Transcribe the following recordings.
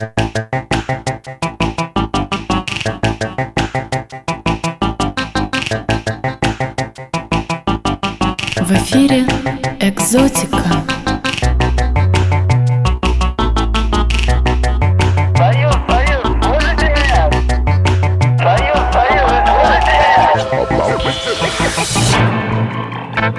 В эфире «Экзотика». Союз, слышите меня? Союз, слышите меня?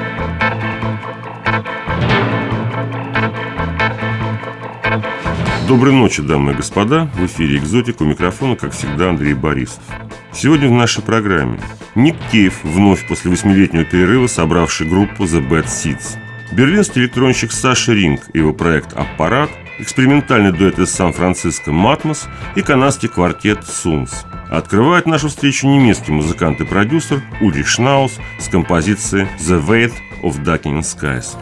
Доброй ночи, дамы и господа. В эфире «Экзотика», у микрофона, как всегда, Андрей Борисов. Сегодня в нашей программе Ник Кейв, вновь после 8-летнего перерыва собравший группу The Bad Seeds, берлинский электронщик Саша Ринг и его проект «Аппарат», экспериментальный дуэт из Сан-Франциско «Матмос» и канадский квартет «Сунс». Открывает нашу встречу немецкий музыкант и продюсер Ульрих Шнаус с композицией «The Weight of Darkening Skies».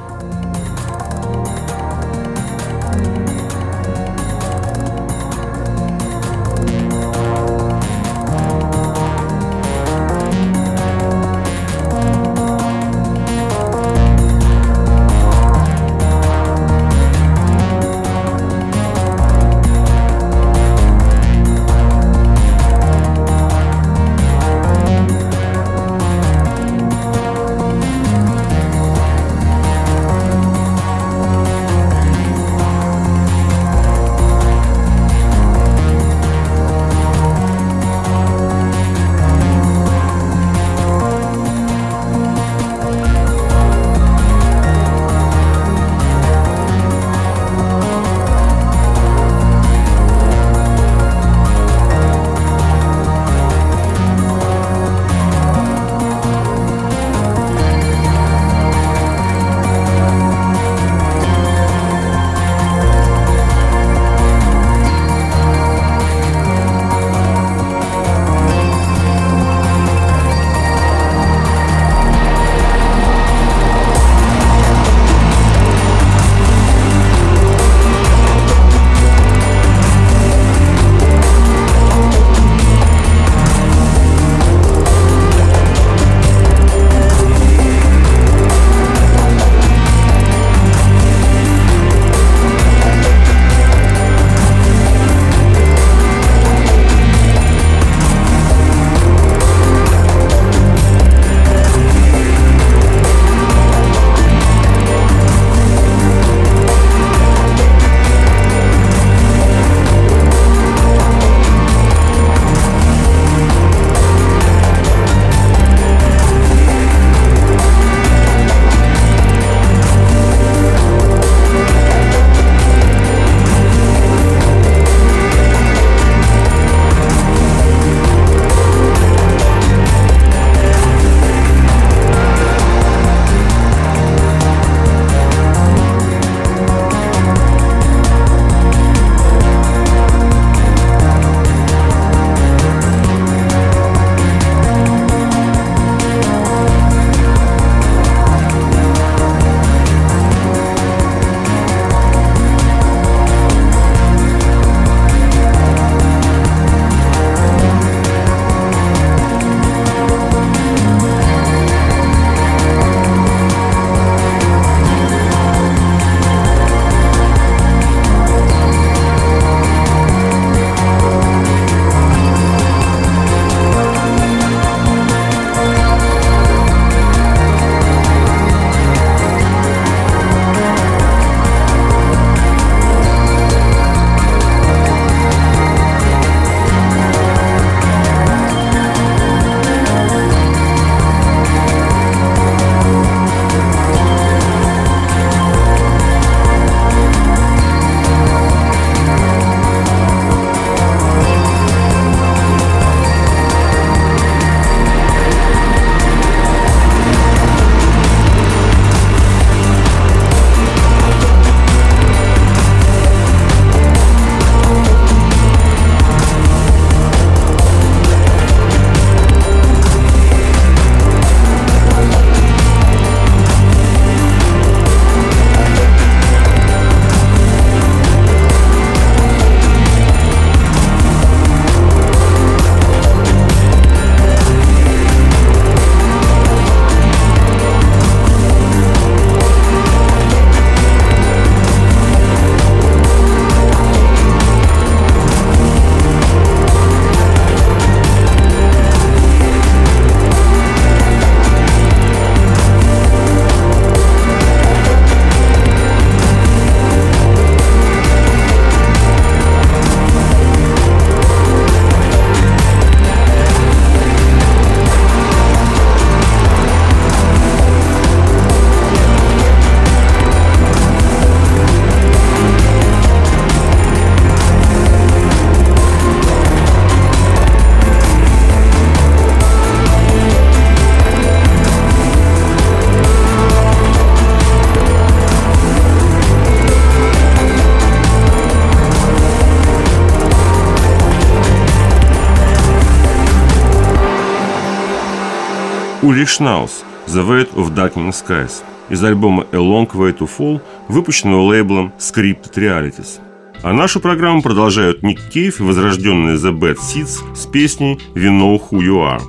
Ulrich Schnauz «The Weight of Darkening Skies» из альбома A Long Way to Fall, выпущенного лейблом Scripted Realities. А нашу программу продолжают Ник Кейв и возрожденные The Bad Seeds с песней «We Know Who You Are».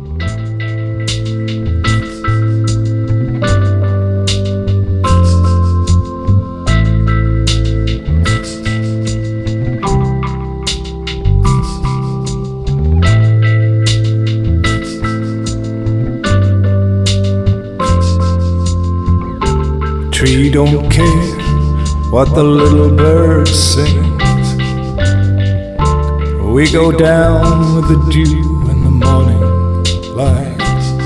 Tree don't care what the little bird sings. We go down with the dew in the morning light.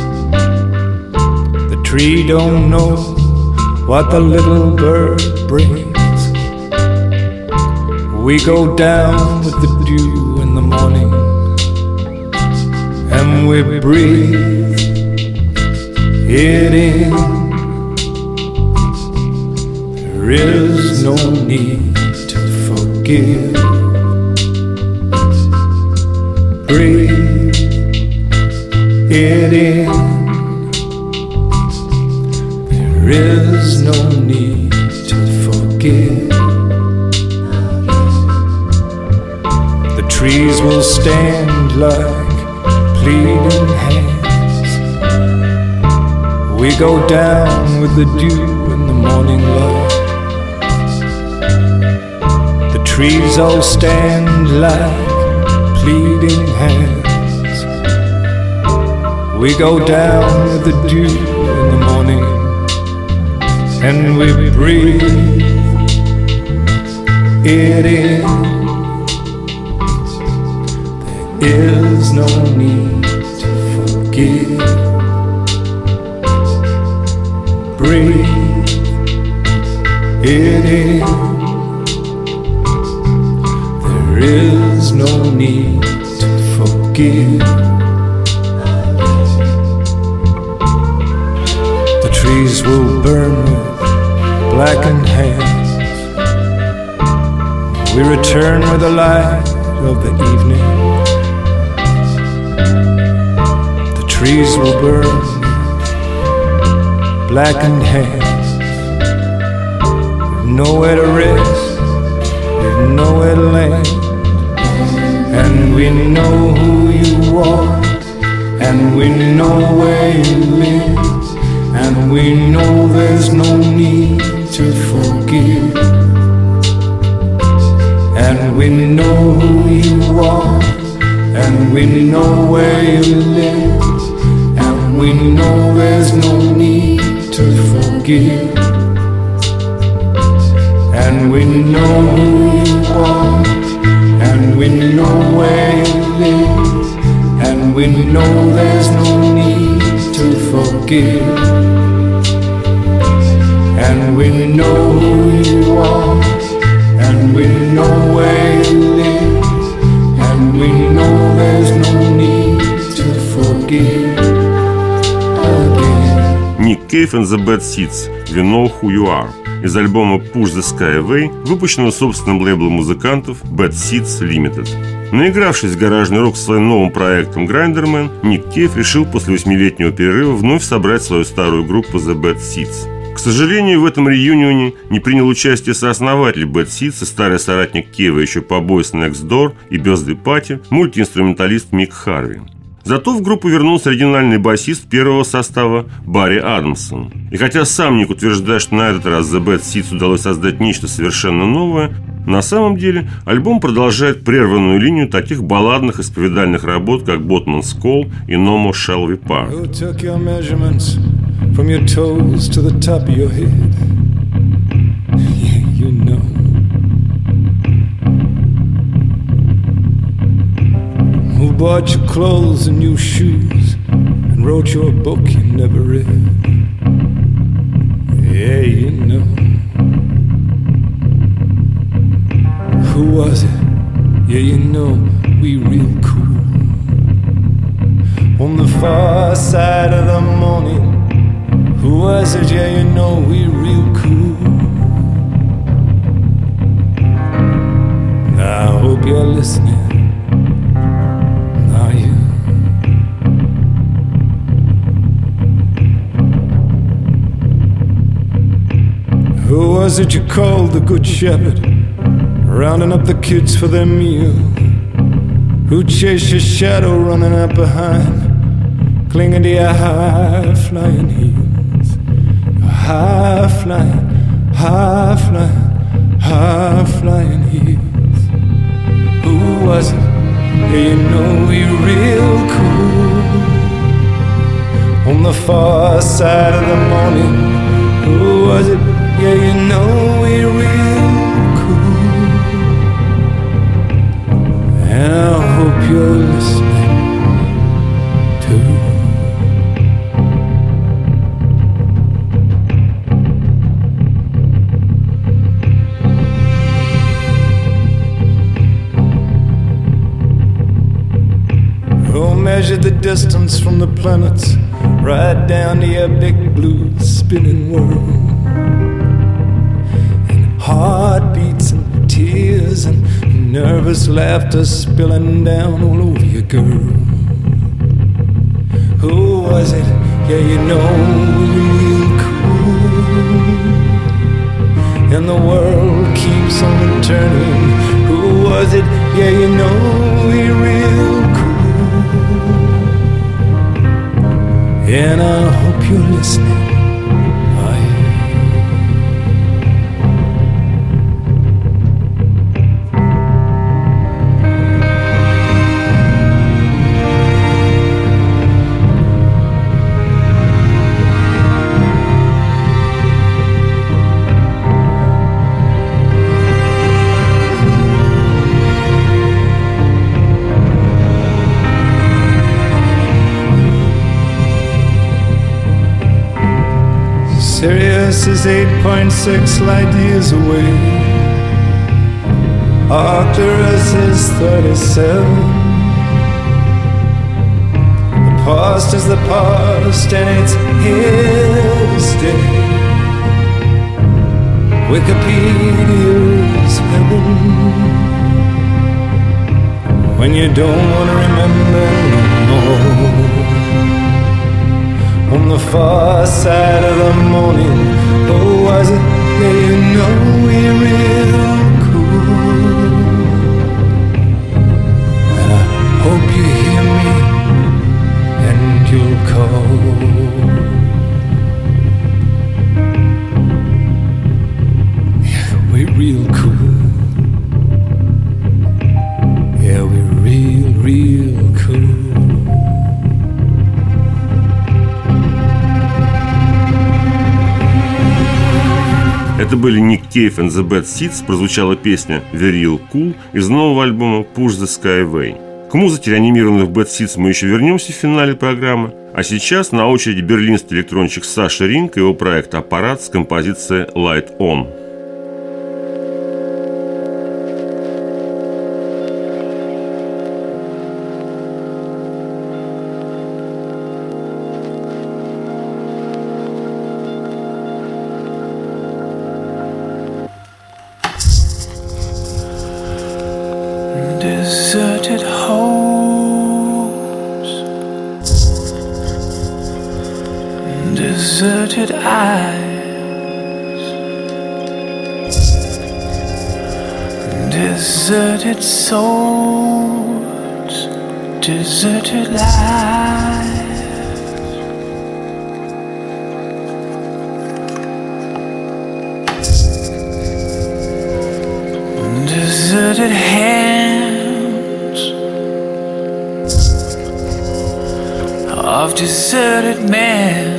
The tree don't know what the little bird brings. We go down with the dew in the morning, and we breathe it in. There is no need to forgive. Breathe it in. There is no need to forgive. The trees will stand like pleading hands. We go down with the dew in the morning light. Trees all stand like pleading hands. We go down with the dew in the morning, and we breathe it in. There is no need to forgive. Breathe it in. There is no need to forgive. The trees will burn with blackened hands. We return with the light of the evening. The trees will burn with blackened hands. We've nowhere to rest, we've nowhere to land. And we know who you are, and we know where you live, and we know there's no need to forgive. And we know who you are, and we know where you live, and we know there's no need to forgive. And we know who you are, and we know where you live, and we know there's no need to forgive. And we know who you are, and we know where you live, and we know there's no need to forgive again. Ник Кейв and the Bad Seeds «We Know Who You Are» из альбома Push the Sky Away, выпущенного собственным лейблом музыкантов Bad Seeds Limited. Наигравшись в гаражный рок своим новым проектом Grinderman, Ник Кейв решил после 8-летнего перерыва вновь собрать свою старую группу The Bad Seeds. К сожалению, в этом реюнионе не принял участие сооснователь Bad Seeds и старый соратник Кейва еще по Boys Next Door и Birthday Party, мультиинструменталист Мик Харви. Зато в группу вернулся оригинальный басист первого состава Барри Адамсон. И хотя сам Ник утверждает, что на этот раз The Bad Seeds удалось создать нечто совершенно новое, на самом деле альбом продолжает прерванную линию таких балладных исповедальных работ, как Botman's Call и No More Shall We Part. Who bought your clothes and new shoes and wrote your book you never read? Yeah, you know. Who was it? Yeah, you know, we real cool. On the far side of the morning. Who was it? Yeah, you know, we real cool. I hope you're listening. was it you called the Good Shepherd, rounding up the kids for their meal? Who chased your shadow running up behind, clinging to your high-flying heels? High-flying, high-flying, high-flying heels. Who was it? Yeah, you know you're real cool. On the far side of the morning, who was it? Yeah, you know you're real cool. And I hope you're listening too. Oh, measure the distance from the planets right down to your big blue spinning world. And heartbeats and tears and nervous laughter spilling down all over you, girl. Who was it? Yeah, you know, real cool. And the world keeps on turning. Who was it? Yeah, you know, we're real cool. And I hope you're listening. Oh, yeah. Sirius is 8.6 light years away. Arcturus is 37. The past is the past and it's here to stay. Wikipedia's heaven. When you don't want to remember no more. On the far side of the morning, oh, was it? Yeah, you know we're real cool. And I hope you hear me and you'll call. Yeah, we're real cool. Yeah, we're real cool. Это были Nick Cave and the Bad Seeds, прозвучала песня The Real Cool из нового альбома Push the Sky Away. К музыке реанимированных Bad Seeds мы еще вернемся в финале программы, а сейчас на очереди берлинский электронщик Саша Ринг и его проект «Аппарат» с композицией Light On. Deserted homes, deserted eyes, deserted souls, deserted lives. Deserted hands of deserted men.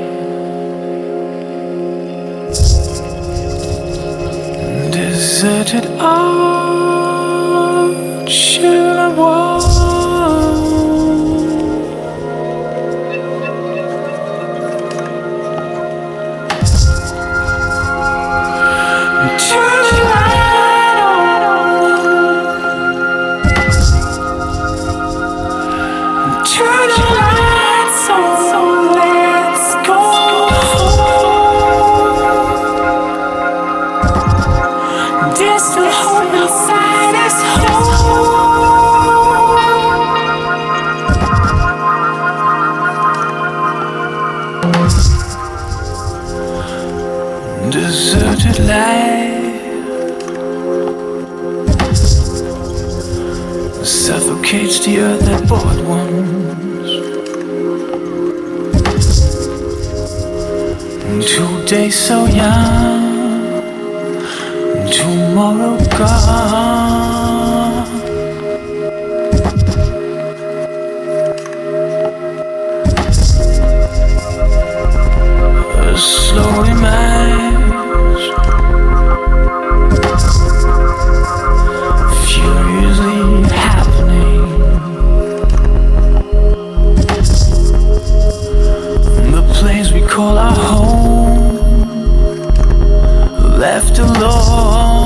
Deserted ocean of war. Turn the light on. Turn the lights on. Let's go home. There's still hope inside. suffocates the earth that bought once. Today so young, tomorrow gone. A slow image, furiously happening. The place we call our home, left alone.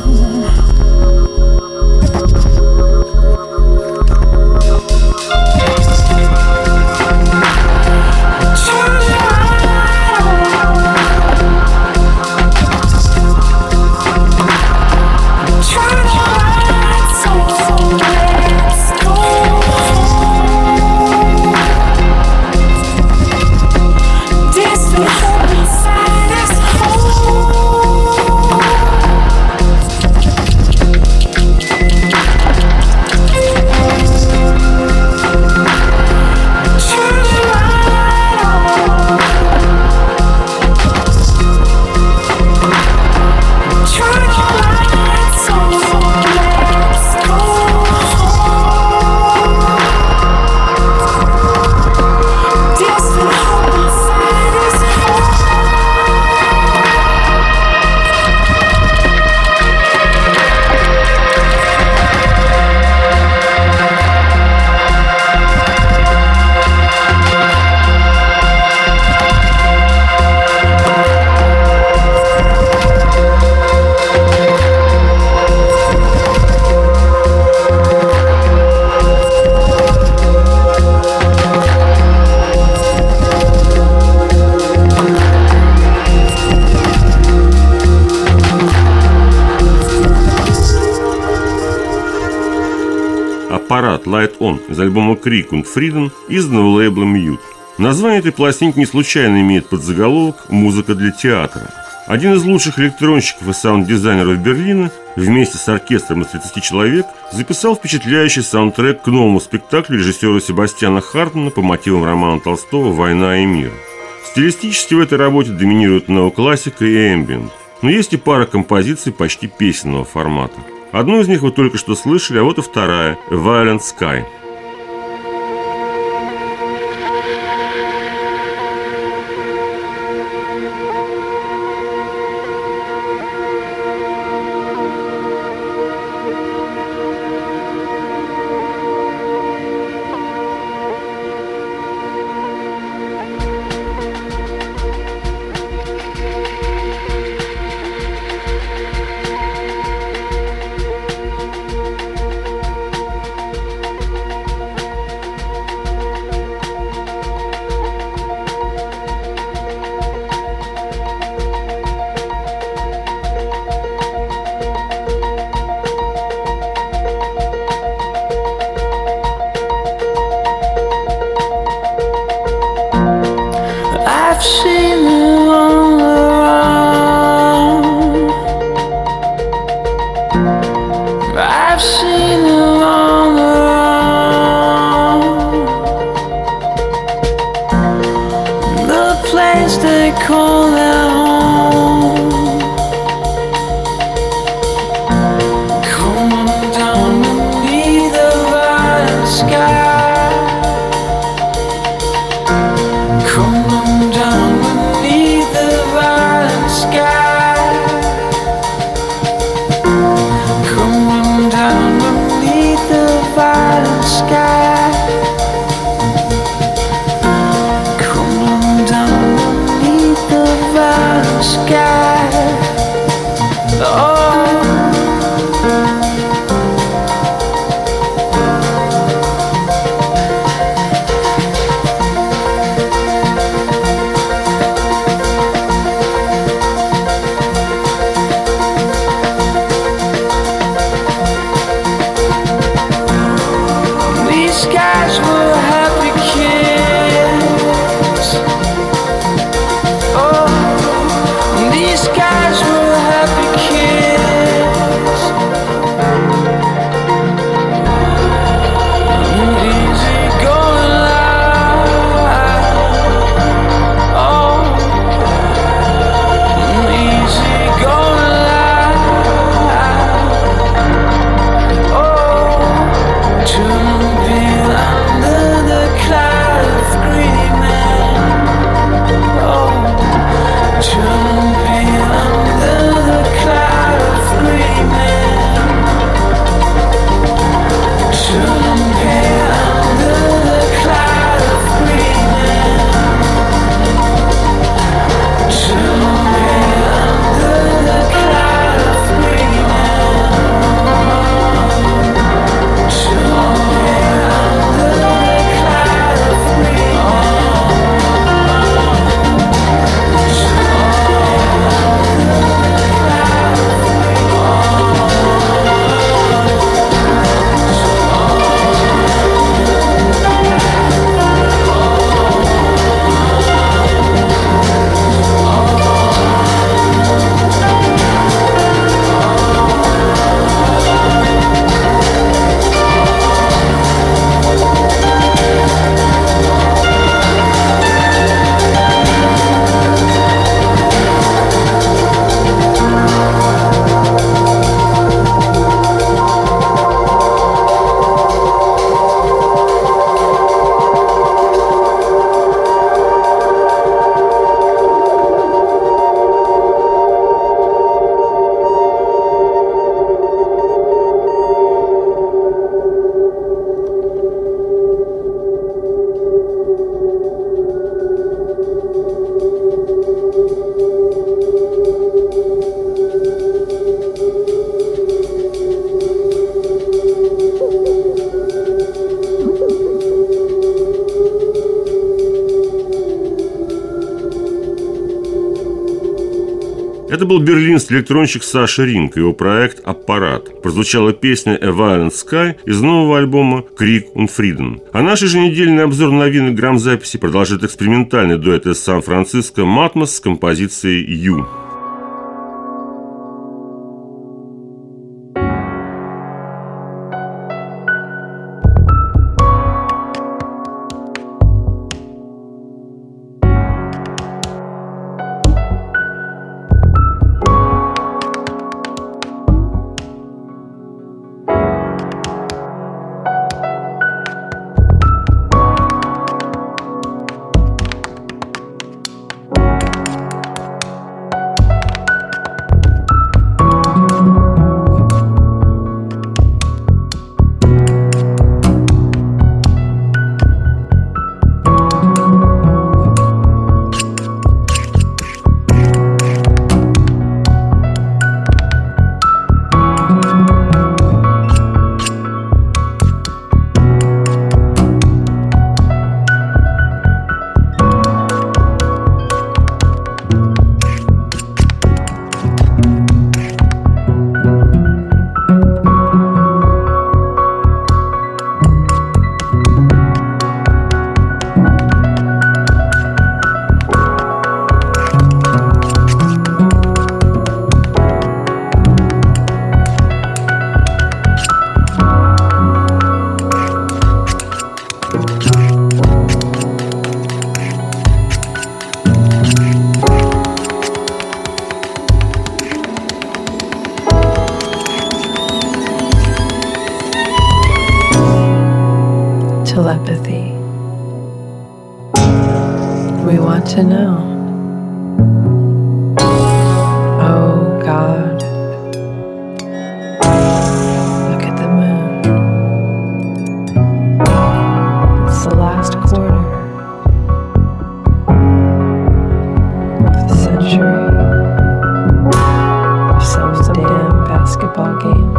Аппарат Light On из альбома Creek und Frieden, изданного лейблом Mute. Название этой пластинки не случайно имеет подзаголовок «Музыка для театра». Один из лучших электронщиков и саунд-дизайнеров Берлина вместе с оркестром из 30 человек записал впечатляющий саундтрек к новому спектаклю режиссера Себастьяна Хартмана по мотивам романа Толстого «Война и мир». Стилистически в этой работе доминируют неоклассика и эмбиент, но есть и пара композиций почти песенного формата. Одну из них вы только что слышали, а вот и вторая – «Violent Sky». I've seen them all around. I've seen them all around. The place they call their home. Coming down beneath the violet sky. Coming down beneath the violet sky. Coming down beneath the violet sky. Coming down beneath the violet sky. Oh. We Это был берлинский электронщик Саша Ринг и его проект «Аппарат». Прозвучала песня «A Violent Sky» из нового альбома «Krieg und Frieden». А наш еженедельный обзор новинок грамзаписи продолжит экспериментальный дуэт из Сан-Франциско «Матмос» с композицией «You». Telepathy. We want to know. Oh God, look at the moon. It's the last quarter of the century of some damn basketball game.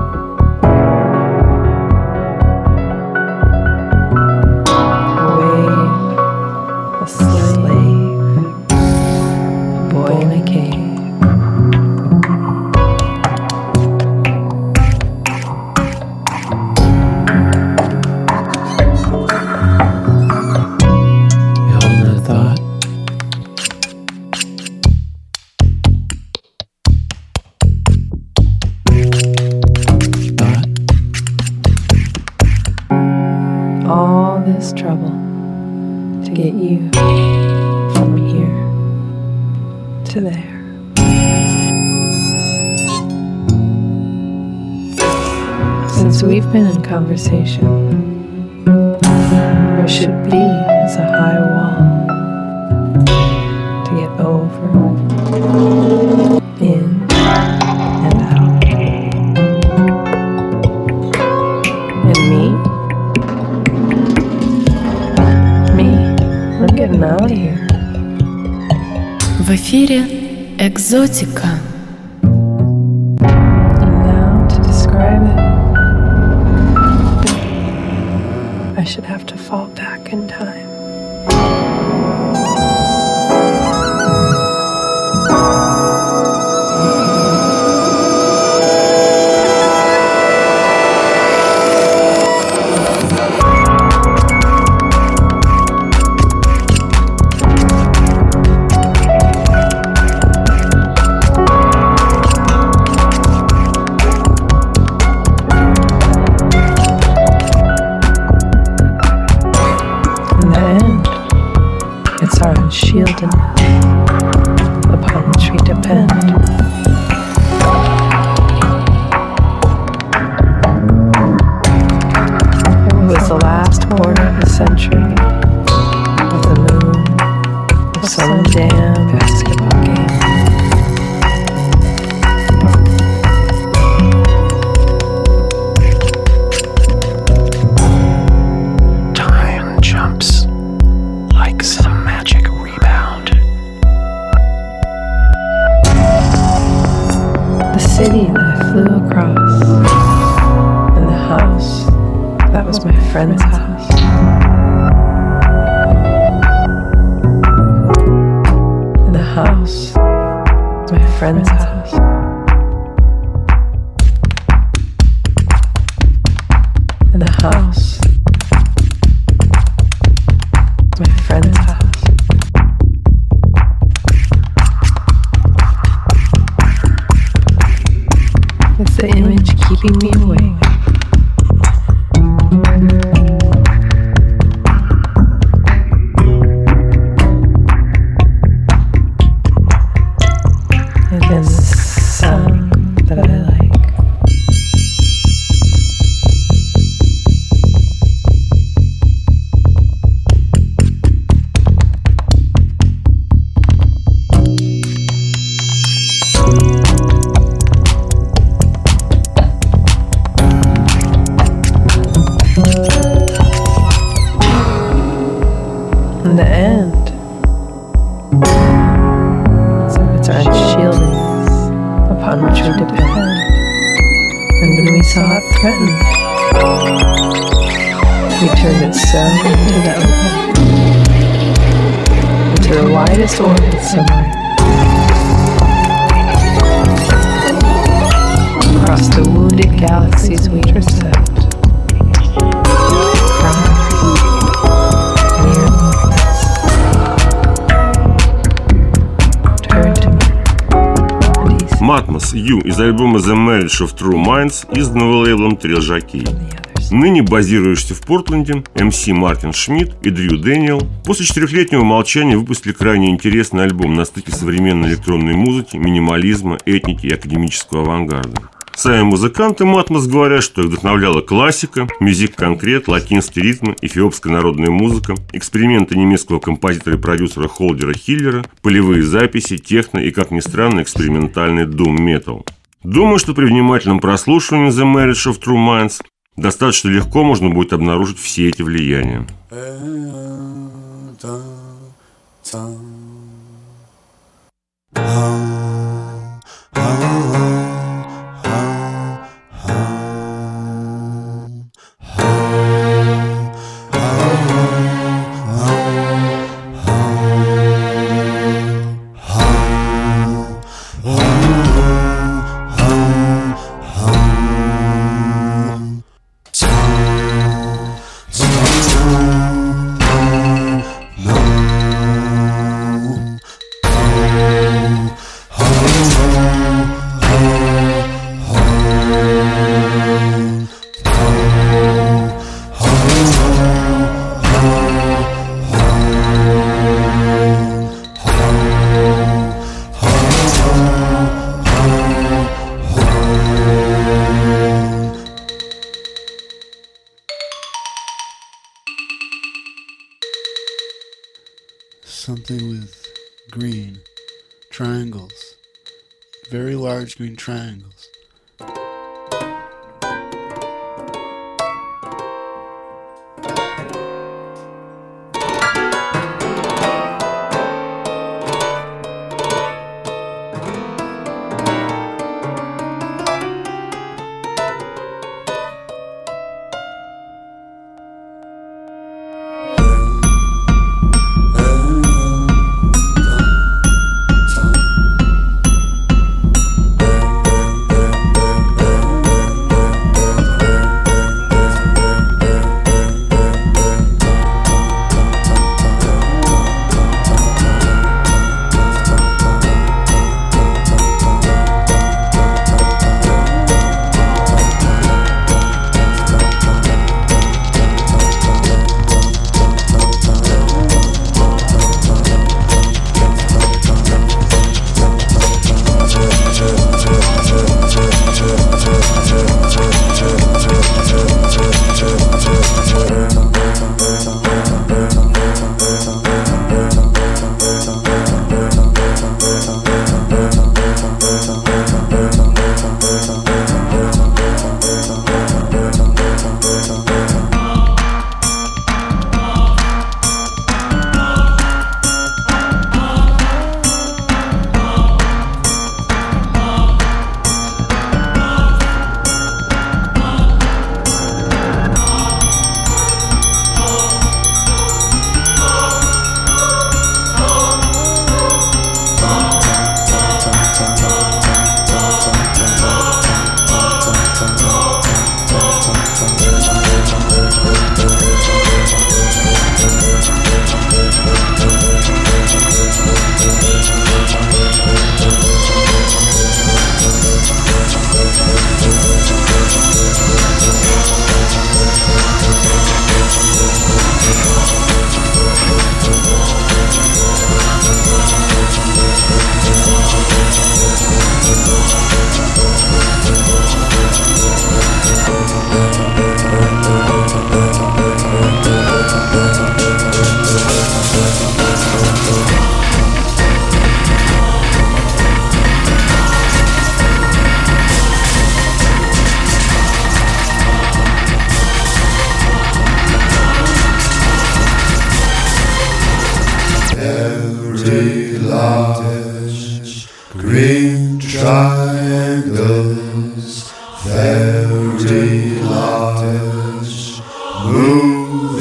All this trouble to get you from here to there. Since we've been in conversation, there should be is a high wall to get over, in and out. And me? I'm getting out of here. В эфире «Экзотика». And now to describe it, I should have to fall back in time. It's our unshieldedness upon which we depend. It was the last quarter of the century of the moon of some damn basketball game. Time jumps like some magic rebound. The city that I flew across, and the house that was my friend's house. And the house my friend's house. In the house, my friend's house. It's the image keeping me awake. And then the sound that I like. In the end, it's our shieldings upon which we depend. And when we saw it threatened, we turned it so into the open, into the widest orbit somewhere, across the wounded galaxies we intercept. Matmos You из альбома The Marriage of True Minds, изданного лейблом Trail Jockey. Ныне базирующийся в Портленде, МС Мартин Шмидт и Дрю Дэниел после 4-летнего молчания выпустили крайне интересный альбом на стыке современной электронной музыки, минимализма, этники и академического авангарда. Сами музыканты Матмос говорят, что их вдохновляла классика, мюзик-конкрет, латинские ритмы, эфиопская народная музыка, эксперименты немецкого композитора и продюсера Холдера Хиллера, полевые записи, техно и, как ни странно, экспериментальный doom-метал. Думаю, что при внимательном прослушивании The Marriage of True Minds достаточно легко можно будет обнаружить все эти влияния. Something with green triangles, very large green triangles.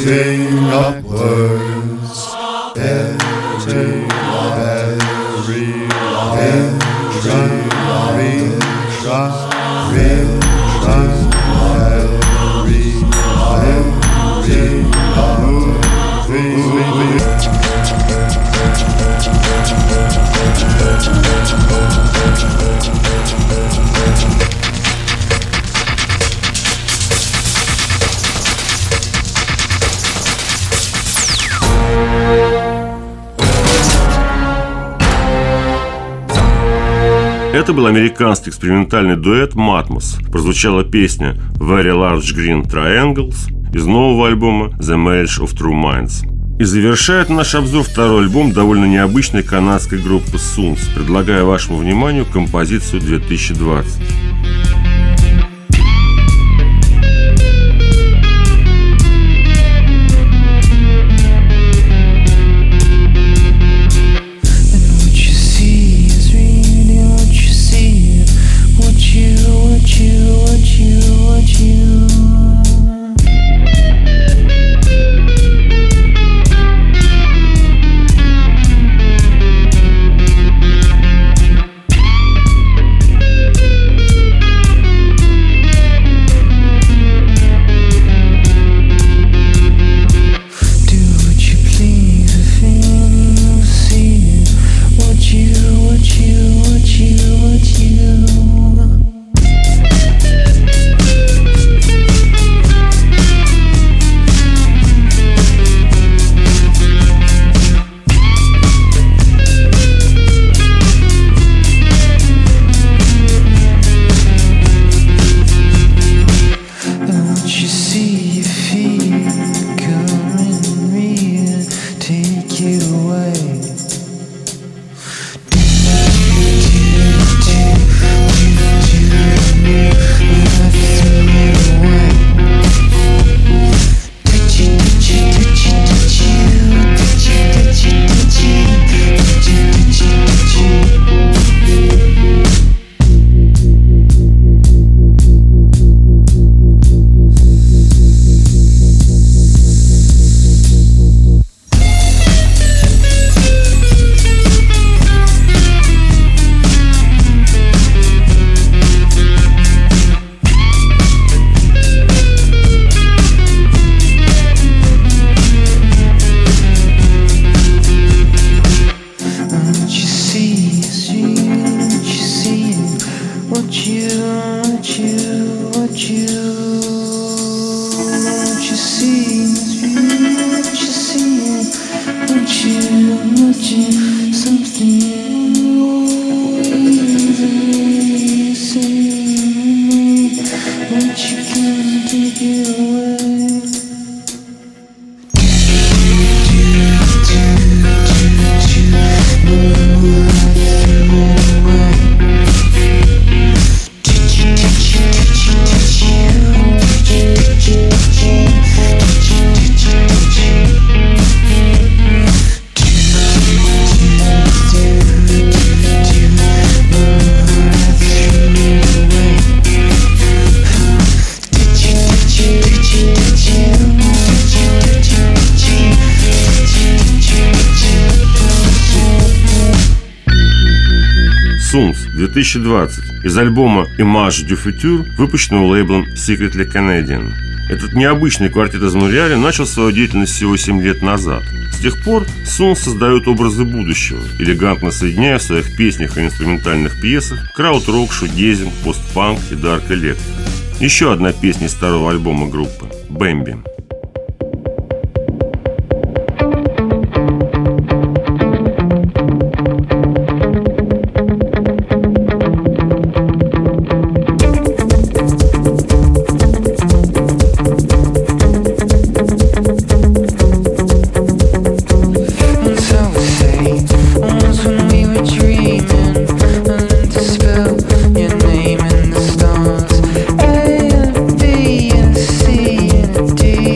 Heading upwards, heading Это был американский экспериментальный дуэт «Матмос». Прозвучала песня «Very Large Green Triangles» из нового альбома «The Marriage of True Minds». И завершает наш обзор второй альбом довольно необычной канадской группы Suns. Предлагаю вашему вниманию композицию 2020. Suns 2020 из альбома Image du Futur, выпущенного лейблом Secretly Canadian. Этот необычный квартет из Монреаля начал свою деятельность всего 7 лет назад. С тех пор Suns создают образы будущего, элегантно соединяя в своих песнях и инструментальных пьесах крауд-рок, шугейзинг, постпанк и дарк электро. Еще одна песня из второго альбома группы – «Бэмби». D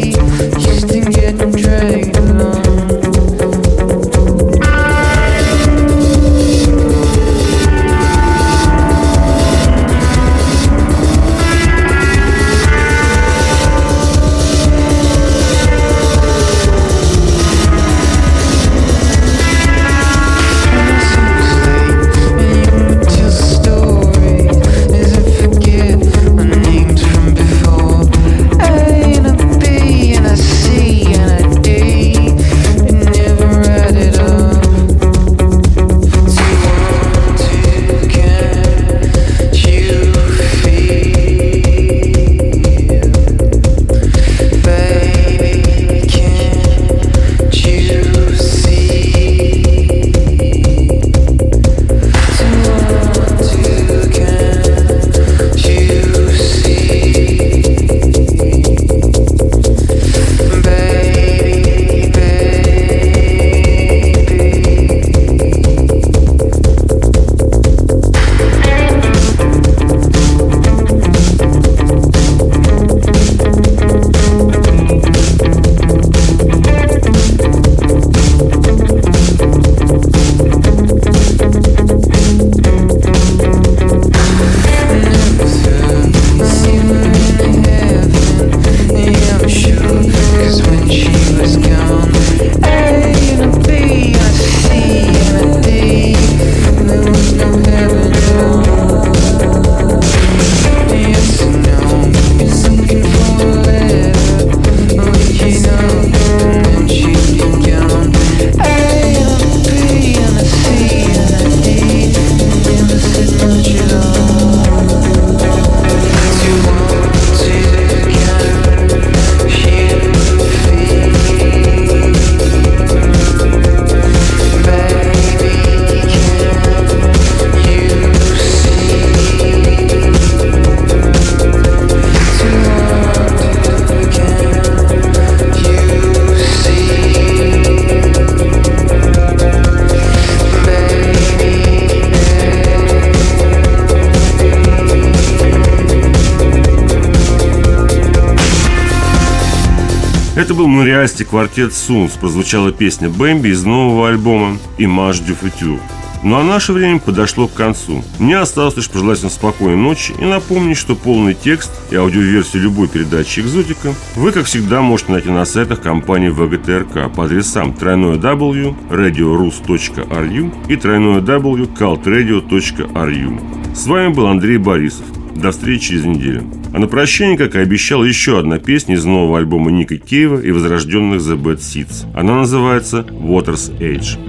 Это был монреальский квартет Сунс. Прозвучала песня «Бэмби» из нового альбома «Image du futur». Ну а наше время подошло к концу. Мне осталось лишь пожелать вам спокойной ночи и напомнить, что полный текст и аудиоверсию любой передачи «Экзотика» вы, как всегда, можете найти на сайтах компании ВГТРК по адресам www.radiorus.ru и www.cultradio.ru. С вами был Андрей Борисов. До встречи через неделю. А на прощание, как и обещал, еще одна песня из нового альбома Ника Кейва и возрожденных The Bad Seeds. Она называется «Water's Edge».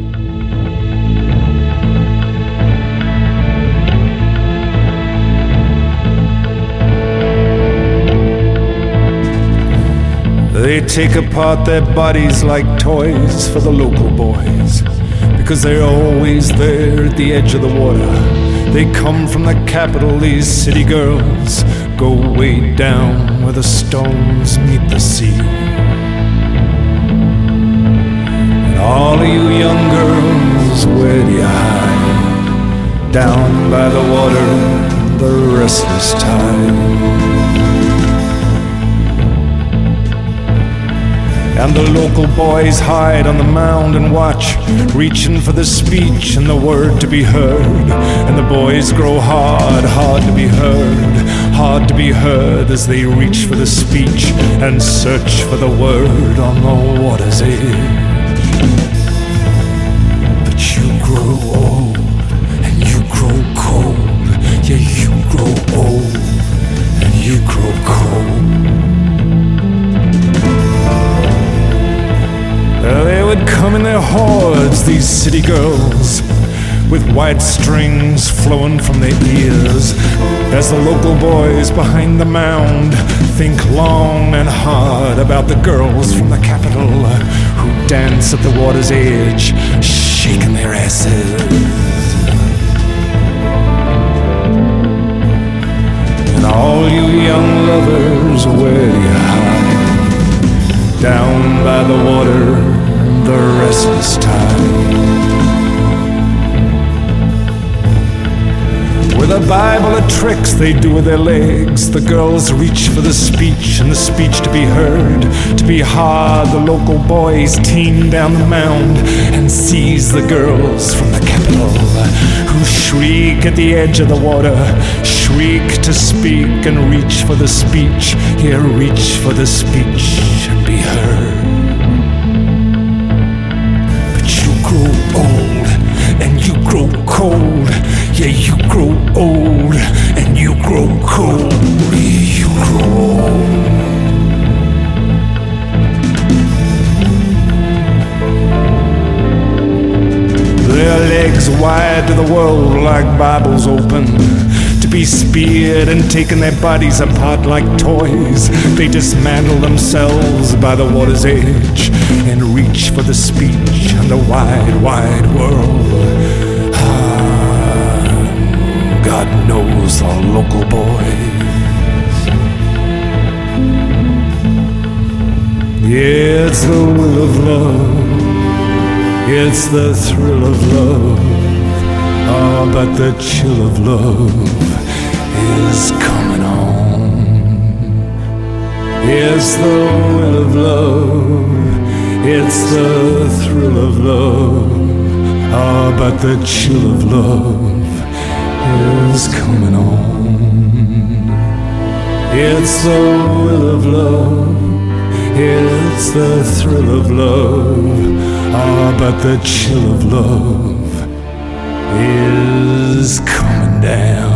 They take apart their bodies like toys for the local boys, because they're always there at the edge of the water. They come from the capital, these city girls go way down where the stones meet the sea. And all of you young girls, where do you hide? Down by the water, the restless tide. And the local boys hide on the mound and watch, reaching for the speech and the word to be heard. And the boys grow hard, hard to be heard as they reach for the speech and search for the word on the water's edge. But you grow old and you grow cold. Yeah, you grow old and you grow cold. They would come in their hordes, these city girls, with white strings flowing from their ears, as the local boys behind the mound think long and hard about the girls from the capital who dance at the water's edge, shaking their asses. And all you young lovers, where do you hide? Down by the water, the restless tide. With a Bible of tricks they do with their legs, the girls reach for the speech and the speech to be heard. To be hard, the local boys team down the mound and seize the girls from the capital who shriek at the edge of the water, shriek to speak and reach for the speech. Here, reach for the speech and be heard. Grow old and you grow cold. Yeah, you grow old and you grow cold. Yeah, you grow old. Their legs wide to the world like Bibles open, to be speared and taking their bodies apart like toys. They dismantle themselves by the water's edge and reach for the speech and the wide, wide world. God knows the local boys. Yeah, it's the will of love. It's the thrill of love. Oh, but the chill of love is coming on. It's the will of love. It's the thrill of love. Ah, but the chill of love is coming on. It's the will of love. It's the thrill of love, but the chill of love is coming down.